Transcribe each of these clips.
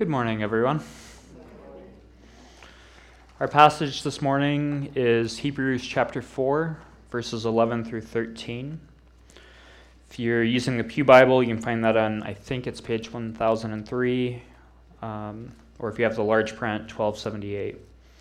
Good morning, everyone. Our passage this morning is Hebrews chapter 4, verses 11 through 13. If you're using the Pew Bible, you can find that on, I think it's page 1003, or if you have the large print, 1278.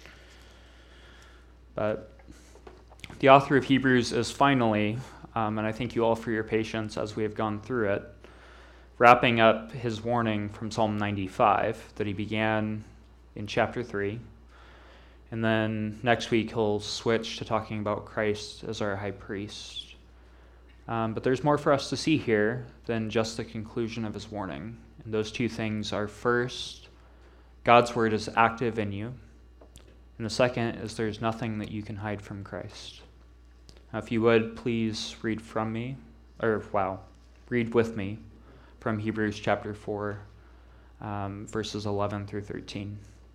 But the author of Hebrews is finally, and I thank you all for your patience as we have gone through it, wrapping up his warning from Psalm 95 that he began in chapter 3. And then next week he'll switch to talking about Christ as our high priest. But there's more for us to see here than just the conclusion of his warning. And those two things are, first, God's word is active in you. And the second is there's nothing that you can hide from Christ. Now, if you would, please read with me from Hebrews chapter 4, verses 11 through 13.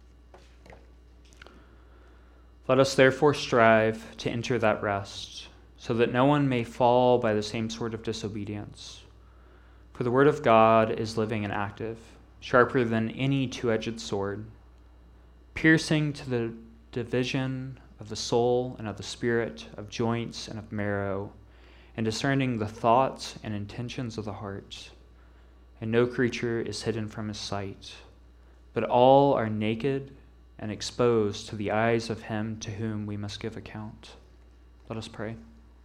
Let us therefore strive to enter that rest, so that no one may fall by the same sort of disobedience. For the word of God is living and active, sharper than any two-edged sword, piercing to the division of the soul and of the spirit, of joints and of marrow, and discerning the thoughts and intentions of the heart. And no creature is hidden from his sight, but all are naked and exposed to the eyes of him to whom we must give account. Let us pray.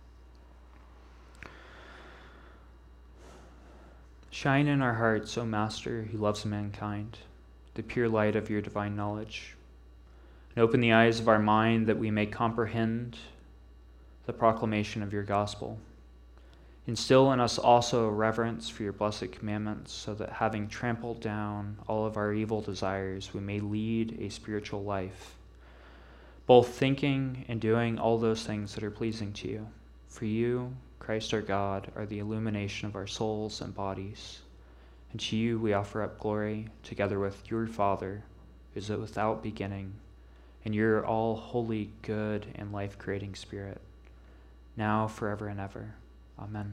Shine in our hearts, O Master, who loves mankind, the pure light of your divine knowledge, and open the eyes of our mind that we may comprehend the proclamation of your gospel. Instill in us also a reverence for your blessed commandments, so that having trampled down all of our evil desires, we may lead a spiritual life, both thinking and doing all those things that are pleasing to you. For you, Christ our God, are the illumination of our souls and bodies, and to you we offer up glory, together with your Father, who is without beginning, and your all holy, good, and life-creating Spirit, now, forever, and ever. Amen.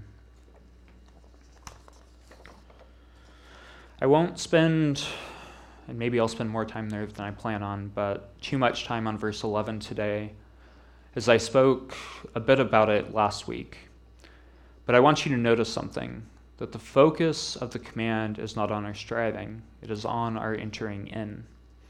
I won't spend, and maybe I'll spend more time there than I plan on, but too much time on verse 11 today, as I spoke a bit about it last week. But I want you to notice something, that the focus of the command is not on our striving, it is on our entering in.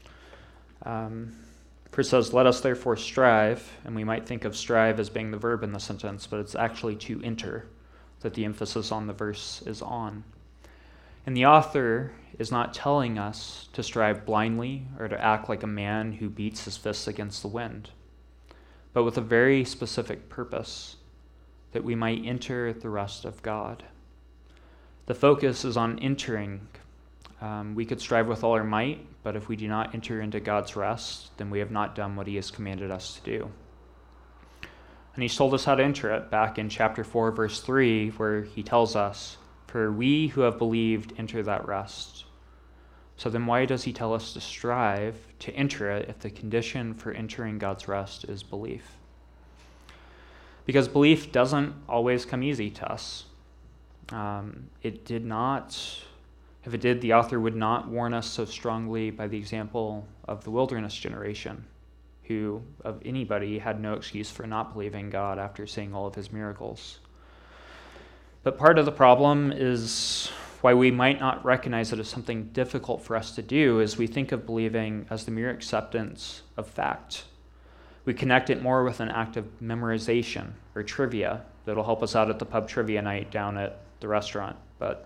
For it says, let us therefore strive, and we might think of strive as being the verb in the sentence, but it's actually to enter that the emphasis on the verse is on. And the author is not telling us to strive blindly or to act like a man who beats his fists against the wind, but with a very specific purpose, that we might enter the rest of God. The focus is on entering. We could strive with all our might, but if we do not enter into God's rest, then we have not done what he has commanded us to do. And he's told us how to enter it back in chapter 4, verse 3, where he tells us, for we who have believed enter that rest. So then why does he tell us to strive to enter it if the condition for entering God's rest is belief? Because belief doesn't always come easy to us. It did not. If it did, the author would not warn us so strongly by the example of the wilderness generation, who, of anybody, had no excuse for not believing God after seeing all of his miracles. But part of the problem is why we might not recognize it as something difficult for us to do is we think of believing as the mere acceptance of fact. We connect it more with an act of memorization or trivia that'll help us out at the pub trivia night down at the restaurant. But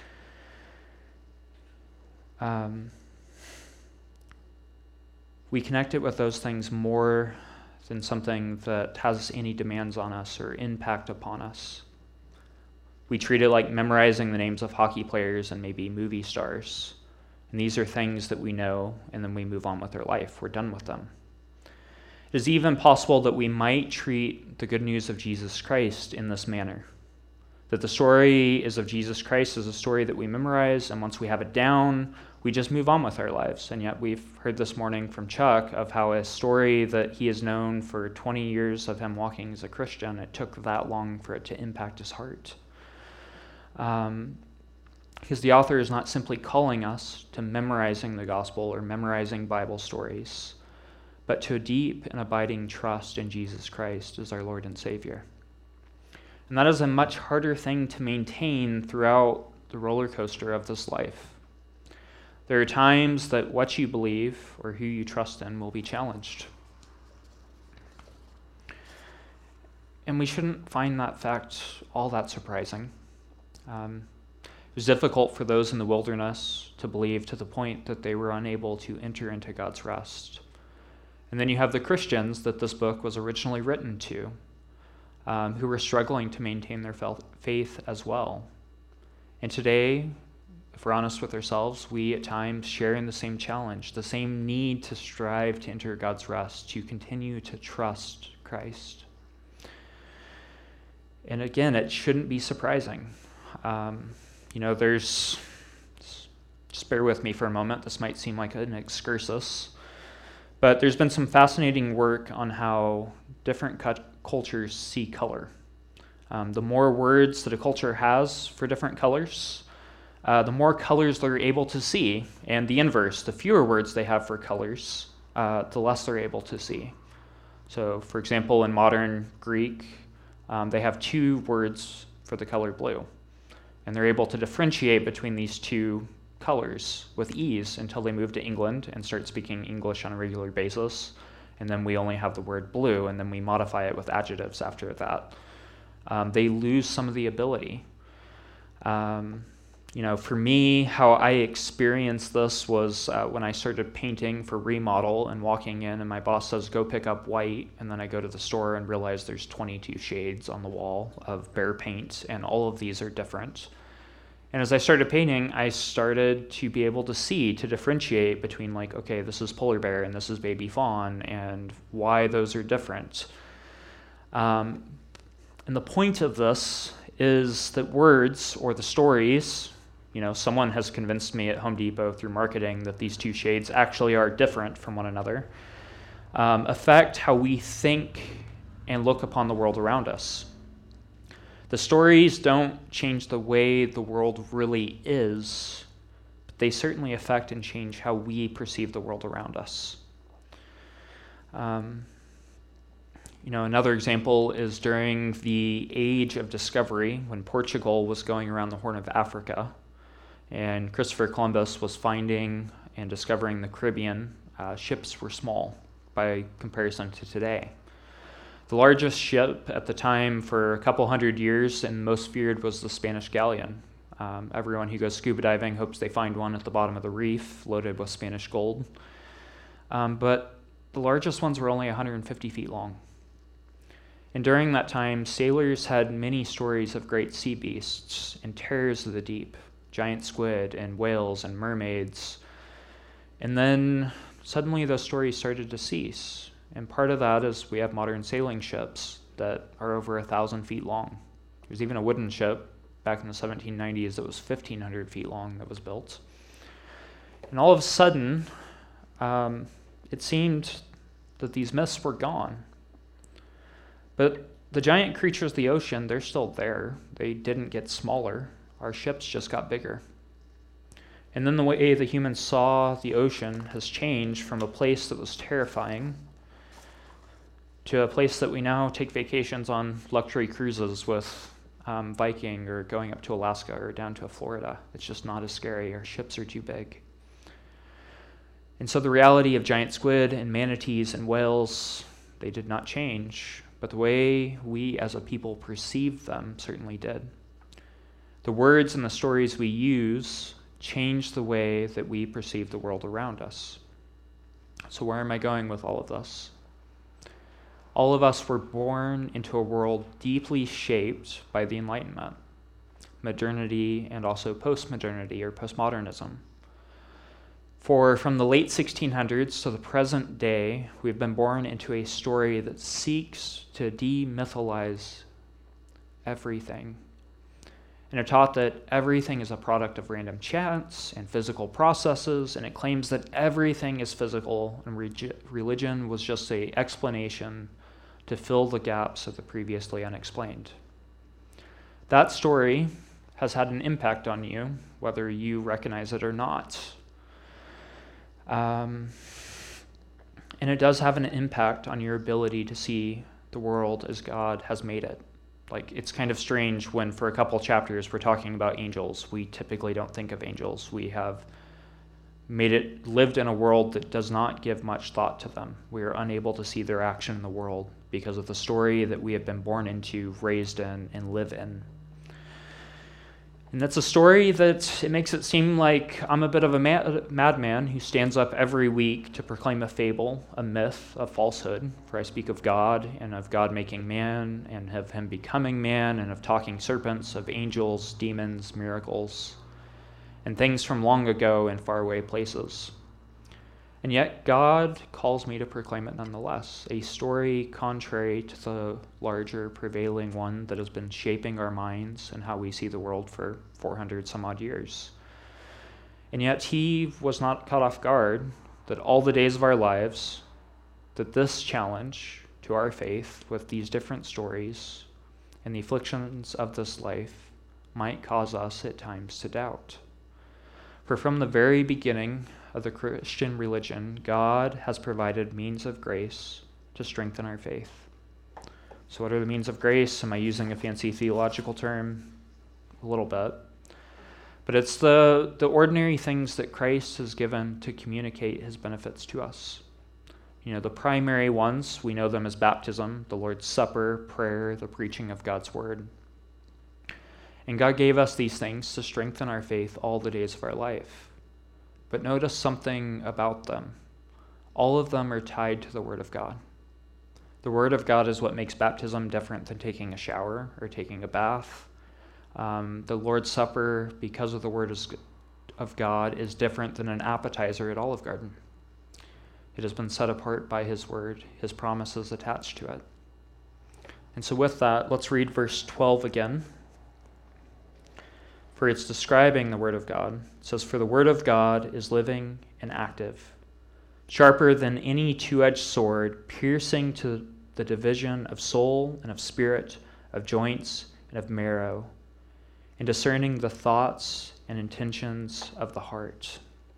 we connect it with those things more than something that has any demands on us or impact upon us. We treat it like memorizing the names of hockey players and maybe movie stars. And these are things that we know, and then we move on with our life. We're done with them. It is even possible that we might treat the good news of Jesus Christ in this manner. That the story is of Jesus Christ is a story that we memorize, and once we have it down, we just move on with our lives. And yet we've heard this morning from Chuck of how a story that he has known for 20 years of him walking as a Christian, it took that long for it to impact his heart. Because the author is not simply calling us to memorizing the gospel or memorizing Bible stories, but to a deep and abiding trust in Jesus Christ as our Lord and Savior. And that is a much harder thing to maintain throughout the roller coaster of this life. There are times that what you believe or who you trust in will be challenged. And we shouldn't find that fact all that surprising. It was difficult for those in the wilderness to believe to the point that they were unable to enter into God's rest. And then you have the Christians that this book was originally written to, who were struggling to maintain their faith as well. And today, if we're honest with ourselves, we at times share in the same challenge, the same need to strive to enter God's rest, to continue to trust Christ. And again, it shouldn't be surprising. Just bear with me for a moment. This might seem like an excursus, but there's been some fascinating work on how different cultures see color. The more words that a culture has for different colors, the more colors they're able to see, and the inverse, the fewer words they have for colors, the less they're able to see. So, for example, in modern Greek, they have 2 words for the color blue, and they're able to differentiate between these 2 colors with ease until they move to England and start speaking English on a regular basis, and then we only have the word blue, and then we modify it with adjectives after that. They lose some of the ability. For me, how I experienced this was when I started painting for remodel and walking in, and my boss says, go pick up white, and then I go to the store and realize there's 22 shades on the wall of Behr paint, and all of these are different. And as I started painting, I started to be able to see, to differentiate between okay, this is polar bear and this is baby fawn, and why those are different. And the point of this is that words, or the stories, someone has convinced me at Home Depot through marketing that these 2 shades actually are different from one another, affect how we think and look upon the world around us. The stories don't change the way the world really is, but they certainly affect and change how we perceive the world around us. Another example is during the Age of Discovery, when Portugal was going around the Horn of Africa, and Christopher Columbus was finding and discovering the Caribbean. Ships were small by comparison to today. The largest ship at the time for a couple hundred years and most feared was the Spanish galleon. Everyone who goes scuba diving hopes they find one at the bottom of the reef loaded with Spanish gold. But the largest ones were only 150 feet long. And during that time, sailors had many stories of great sea beasts and terrors of the deep, giant squid and whales and mermaids. And then suddenly those stories started to cease. And part of that is we have modern sailing ships that are over 1,000 feet long. There's even a wooden ship back in the 1790s that was 1,500 feet long that was built. And all of a sudden, it seemed that these myths were gone. But the giant creatures of the ocean, they're still there. They didn't get smaller. Our ships just got bigger. And then the way the humans saw the ocean has changed from a place that was terrifying to a place that we now take vacations on luxury cruises with Viking, or going up to Alaska or down to Florida. It's just not as scary. Our ships are too big. And so the reality of giant squid and manatees and whales, they did not change, but the way we as a people perceived them certainly did. The words and the stories we use change the way that we perceive the world around us. So where am I going with all of this? All of us were born into a world deeply shaped by the Enlightenment, modernity, and also postmodernity or postmodernism. For from the late 1600s to the present day, we've been born into a story that seeks to demythalize everything. And it taught that everything is a product of random chance and physical processes, and it claims that everything is physical, and religion was just an explanation to fill the gaps of the previously unexplained. That story has had an impact on you, whether you recognize it or not. And it does have an impact on your ability to see the world as God has made it. Like, it's kind of strange when for a couple chapters we're talking about angels. We typically don't think of angels. We have lived in a world that does not give much thought to them. We are unable to see their action in the world because of the story that we have been born into, raised in, and live in. And that's a story that it makes it seem like I'm a bit of a madman who stands up every week to proclaim a fable, a myth, a falsehood. For I speak of God, and of God making man, and of him becoming man, and of talking serpents, of angels, demons, miracles, and things from long ago in faraway places. And yet God calls me to proclaim it nonetheless, a story contrary to the larger prevailing one that has been shaping our minds and how we see the world for 400 some odd years. And yet he was not caught off guard that all the days of our lives, that this challenge to our faith with these different stories and the afflictions of this life might cause us at times to doubt. For from the very beginning of the Christian religion, God has provided means of grace to strengthen our faith. So what are the means of grace? Am I using a fancy theological term? A little bit. But it's the ordinary things that Christ has given to communicate his benefits to us. You know, the primary ones, we know them as baptism, the Lord's Supper, prayer, the preaching of God's word. And God gave us these things to strengthen our faith all the days of our life. But notice something about them. All of them are tied to the Word of God. The Word of God is what makes baptism different than taking a shower or taking a bath. The Lord's Supper, because of the Word of God, is different than an appetizer at Olive Garden. It has been set apart by his Word, his promises attached to it. And so with that, let's read verse 12 again. For it's describing the Word of God. It says, "For the Word of God is living and active, sharper than any two-edged sword, piercing to the division of soul and of spirit, of joints and of marrow, and discerning the thoughts and intentions of the heart."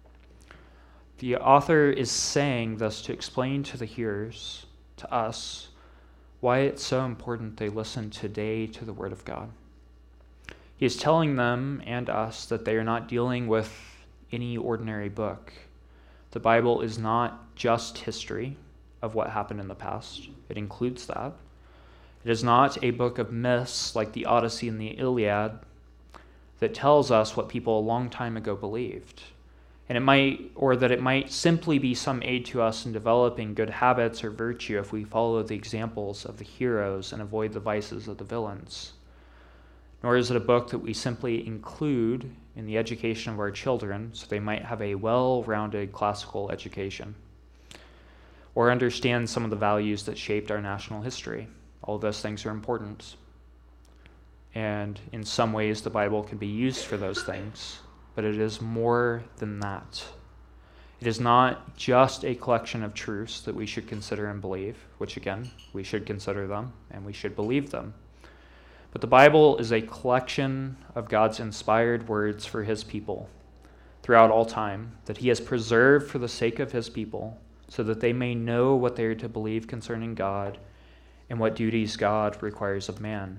The author is saying this to explain to the hearers, to us, why it's so important they listen today to the Word of God. He is telling them and us that they are not dealing with any ordinary book. The Bible is not just history of what happened in the past. It includes that. It is not a book of myths like the Odyssey and the Iliad that tells us what people a long time ago believed. And it might simply be some aid to us in developing good habits or virtue if we follow the examples of the heroes and avoid the vices of the villains. Nor is it a book that we simply include in the education of our children so they might have a well-rounded classical education or understand some of the values that shaped our national history. All of those things are important. And in some ways, the Bible can be used for those things, but it is more than that. It is not just a collection of truths that we should consider and believe, which again, we should consider them and we should believe them. But the Bible is a collection of God's inspired words for his people throughout all time that he has preserved for the sake of his people so that they may know what they are to believe concerning God and what duties God requires of man.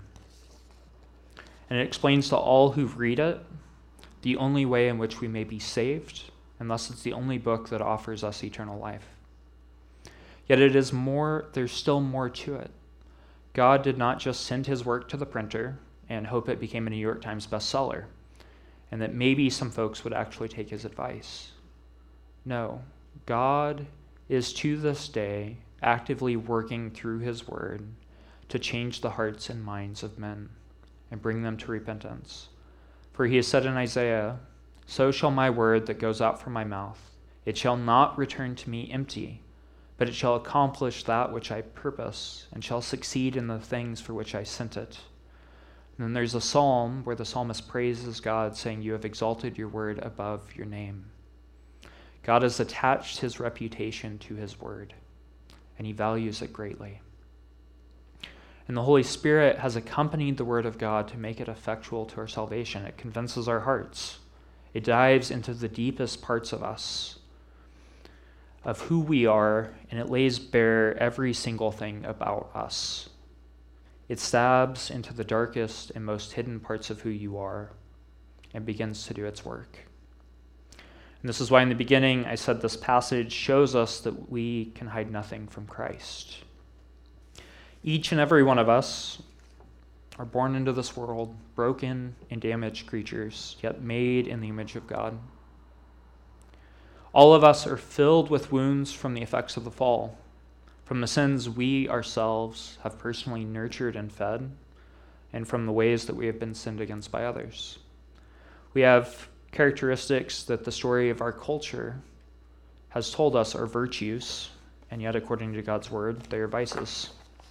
And it explains to all who read it the only way in which we may be saved, and thus it's the only book that offers us eternal life. Yet there's still more to it. God did not just send his work to the printer and hope it became a New York Times bestseller, and that maybe some folks would actually take his advice. No, God is to this day actively working through his word to change the hearts and minds of men and bring them to repentance. For he has said in Isaiah, "So shall my word that goes out from my mouth. It shall not return to me empty, but it shall accomplish that which I purpose, and shall succeed in the things for which I sent it." And then there's a psalm where the psalmist praises God, saying, "You have exalted your word above your name." God has attached his reputation to his word, and he values it greatly. And the Holy Spirit has accompanied the Word of God to make it effectual to our salvation. It convinces our hearts. It dives into the deepest parts of us, of who we are, and it lays bare every single thing about us. It stabs into the darkest and most hidden parts of who you are and begins to do its work. And this is why in the beginning I said this passage shows us that we can hide nothing from Christ. Each and every one of us are born into this world, broken and damaged creatures, yet made in the image of God. All of us are filled with wounds from the effects of the fall, from the sins we ourselves have personally nurtured and fed, and from the ways that we have been sinned against by others. We have characteristics that the story of our culture has told us are virtues, and yet according to God's word, they are vices.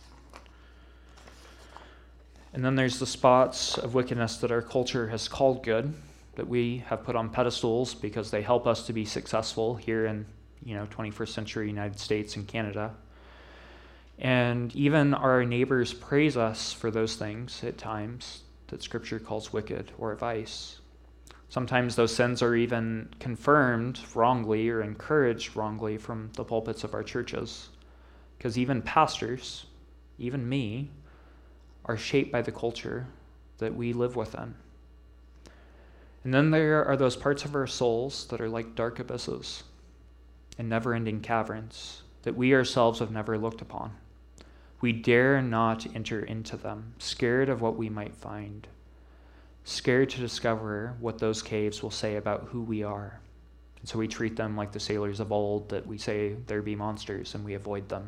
And then there's the spots of wickedness that our culture has called good, that we have put on pedestals because they help us to be successful here in 21st century United States and Canada. And even our neighbors praise us for those things at times that Scripture calls wicked or a vice. Sometimes those sins are even confirmed wrongly or encouraged wrongly from the pulpits of our churches, because even pastors, even me, are shaped by the culture that we live within. And then there are those parts of our souls that are like dark abysses and never-ending caverns that we ourselves have never looked upon. We dare not enter into them, scared of what we might find, scared to discover what those caves will say about who we are. And so we treat them like the sailors of old, that we say there be monsters and we avoid them.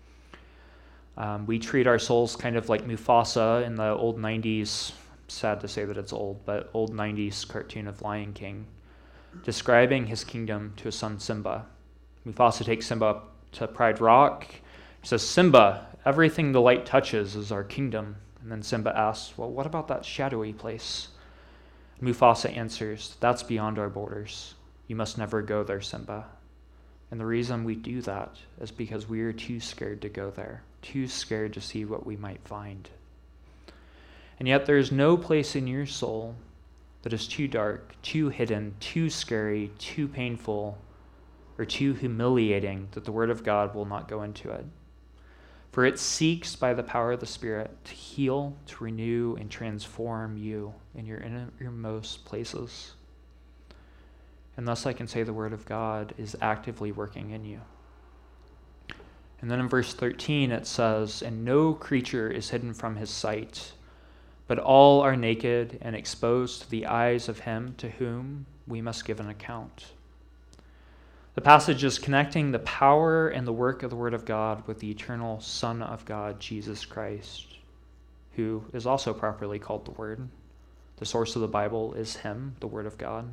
We treat our souls kind of like Mufasa in the old 90s, sad to say that it's old, but old 90s cartoon of Lion King, describing his kingdom to his son Simba. Mufasa takes Simba up to Pride Rock. He says, "Simba, everything the light touches is our kingdom." And then Simba asks, "Well, what about that shadowy place?" Mufasa answers, "That's beyond our borders. You must never go there, Simba." And the reason we do that is because we are too scared to go there, too scared to see what we might find. And yet there is no place in your soul that is too dark, too hidden, too scary, too painful, or too humiliating that the Word of God will not go into it. For it seeks by the power of the Spirit to heal, to renew, and transform you in your innermost places. And thus I can say the Word of God is actively working in you. And then in verse 13 it says, "And no creature is hidden from his sight, but all are naked and exposed to the eyes of him to whom we must give an account." The passage is connecting the power and the work of the Word of God with the eternal Son of God, Jesus Christ, who is also properly called the Word. The source of the Bible is Him, the Word of God.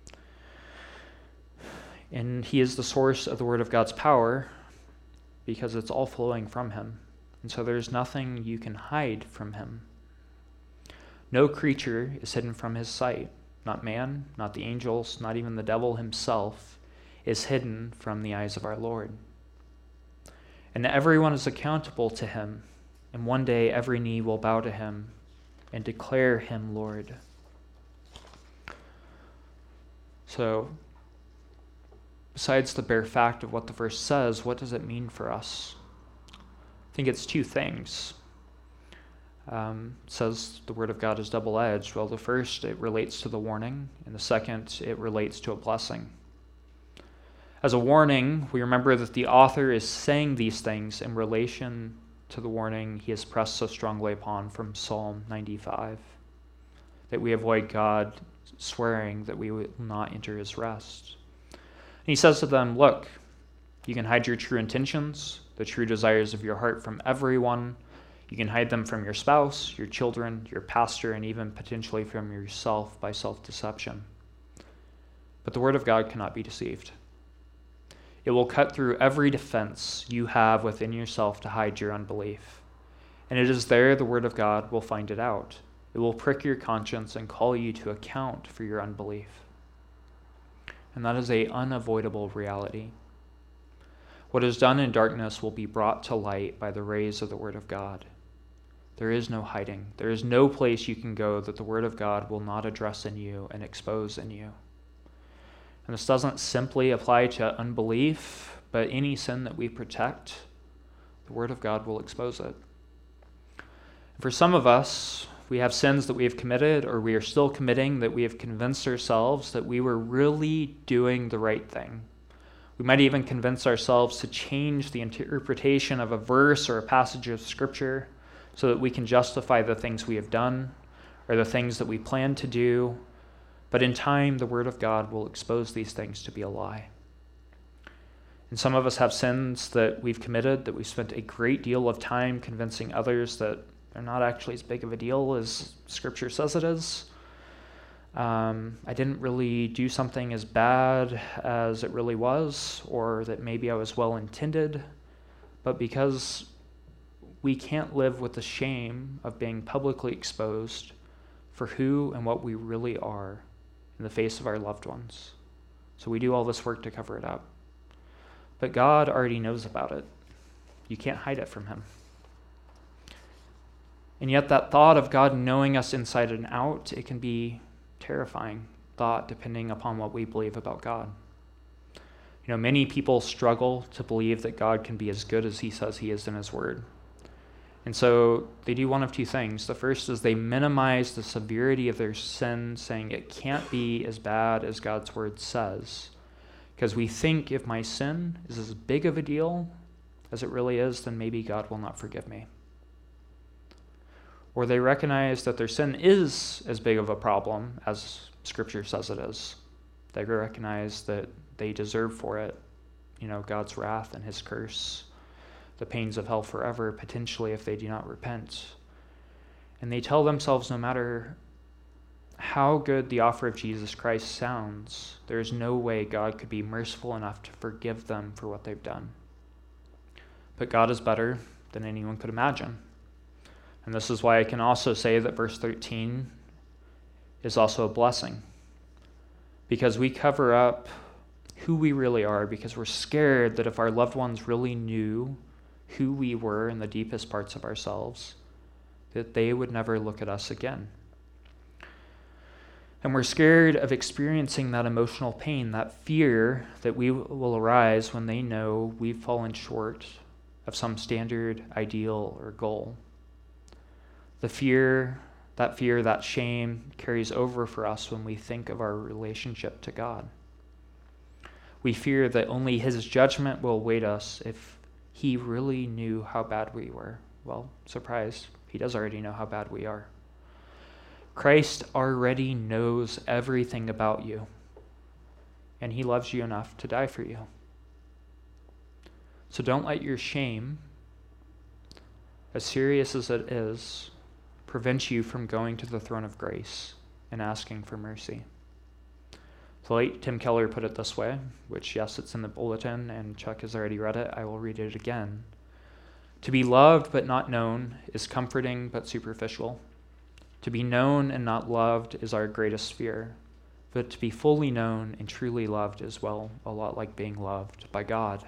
And He is the source of the Word of God's power because it's all flowing from Him. And so there's nothing you can hide from Him. No creature is hidden from His sight. Not man, not the angels, not even the devil himself is hidden from the eyes of our Lord. And everyone is accountable to Him, and one day every knee will bow to Him and declare Him Lord. So, besides the bare fact of what the verse says, what does it mean for us? I think it's two things. It says the Word of God is double-edged. Well, the first, it relates to the warning, and the second, it relates to a blessing. As a warning, we remember that the author is saying these things in relation to the warning he has pressed so strongly upon from Psalm 95, that we avoid God swearing that we will not enter His rest. And he says to them, look, you can hide your true intentions, the true desires of your heart from everyone. You can hide them from your spouse, your children, your pastor, and even potentially from yourself by self-deception. But the Word of God cannot be deceived. It will cut through every defense you have within yourself to hide your unbelief. And it is there the Word of God will find it out. It will prick your conscience and call you to account for your unbelief. And that is an unavoidable reality. What is done in darkness will be brought to light by the rays of the Word of God. There is no hiding. There is no place you can go that the Word of God will not address in you and expose in you. And this doesn't simply apply to unbelief, but any sin that we protect, the Word of God will expose it. For some of us, we have sins that we have committed or we are still committing that we have convinced ourselves that we were really doing the right thing. We might even convince ourselves to change the interpretation of a verse or a passage of Scripture so that we can justify the things we have done or the things that we plan to do. But in time, the Word of God will expose these things to be a lie. And some of us have sins that we've committed that we've spent a great deal of time convincing others that they're not actually as big of a deal as Scripture says it is. I didn't really do something as bad as it really was, or that maybe I was well-intended, but because we can't live with the shame of being publicly exposed for who and what we really are in the face of our loved ones. So we do all this work to cover it up. But God already knows about it. You can't hide it from him. And yet that thought of God knowing us inside and out, it can be terrifying thought depending upon what we believe about God. You know, many people struggle to believe that God can be as good as he says he is in his word. And so they do one of two things. The first is they minimize the severity of their sin, saying it can't be as bad as God's word says. Because we think if my sin is as big of a deal as it really is, then maybe God will not forgive me. Or they recognize that their sin is as big of a problem as Scripture says it is. They recognize that they deserve for it, God's wrath and his curse, the pains of hell forever, potentially if they do not repent. And they tell themselves no matter how good the offer of Jesus Christ sounds, there is no way God could be merciful enough to forgive them for what they've done. But God is better than anyone could imagine. And this is why I can also say that verse 13 is also a blessing. Because we cover up who we really are because we're scared that if our loved ones really knew who we were in the deepest parts of ourselves, that they would never look at us again. And we're scared of experiencing that emotional pain, that fear that we will arise when they know we've fallen short of some standard, ideal, or goal. That fear, that shame carries over for us when we think of our relationship to God. We fear that only his judgment will await us if he really knew how bad we were. Well, surprise, he does already know how bad we are. Christ already knows everything about you, and he loves you enough to die for you. So don't let your shame, as serious as it is, prevent you from going to the throne of grace and asking for mercy. The late Tim Keller put it this way, which, yes, it's in the bulletin, and Chuck has already read it. I will read it again. To be loved but not known is comforting but superficial. To be known and not loved is our greatest fear. But to be fully known and truly loved is, well, a lot like being loved by God.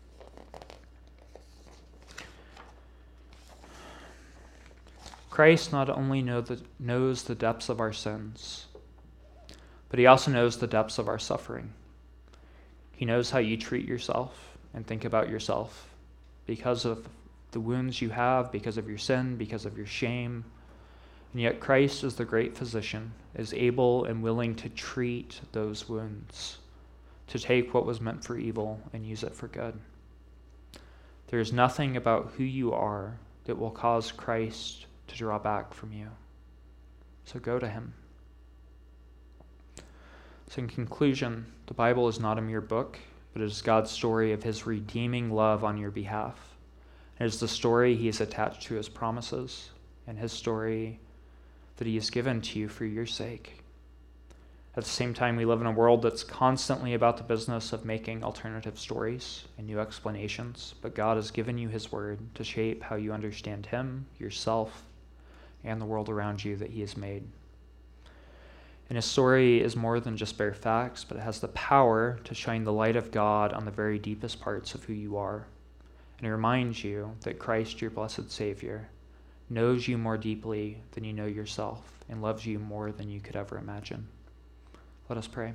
Christ not only knows the depths of our sins, but he also knows the depths of our suffering. He knows how you treat yourself and think about yourself because of the wounds you have, because of your sin, because of your shame. And yet Christ, as the great physician, is able and willing to treat those wounds, to take what was meant for evil and use it for good. There is nothing about who you are that will cause Christ to draw back from you. So go to him. So in conclusion, the Bible is not a mere book, but it is God's story of his redeeming love on your behalf. It is the story he has attached to his promises and his story that he has given to you for your sake. At the same time, we live in a world that's constantly about the business of making alternative stories and new explanations, but God has given you his word to shape how you understand him, yourself, and the world around you that he has made. And his story is more than just bare facts, but it has the power to shine the light of God on the very deepest parts of who you are. And it reminds you that Christ, your blessed Savior, knows you more deeply than you know yourself, and loves you more than you could ever imagine. Let us pray.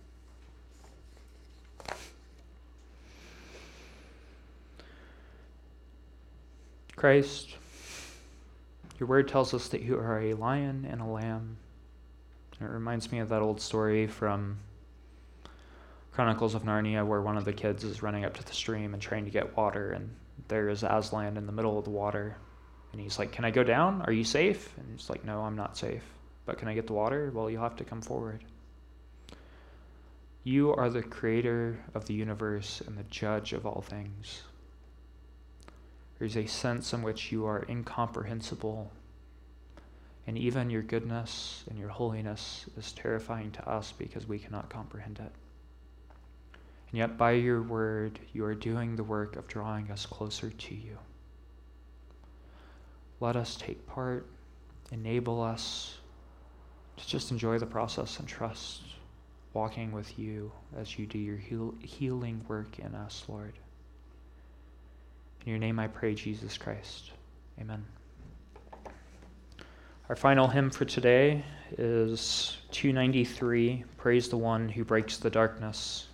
Christ, your word tells us that you are a lion and a lamb. It reminds me of that old story from Chronicles of Narnia where one of the kids is running up to the stream and trying to get water, and there is Aslan in the middle of the water. And he's like, "Can I go down? Are you safe?" And he's like, "No, I'm not safe. But can I get the water?" "Well, you'll have to come forward." You are the creator of the universe and the judge of all things. There's a sense in which you are incomprehensible, and even your goodness and your holiness is terrifying to us because we cannot comprehend it. And yet by your word, you are doing the work of drawing us closer to you. Let us take part, enable us to just enjoy the process and trust walking with you as you do your healing work in us, Lord. In your name I pray, Jesus Christ. Amen. Our final hymn for today is 293, Praise the One Who Breaks the Darkness.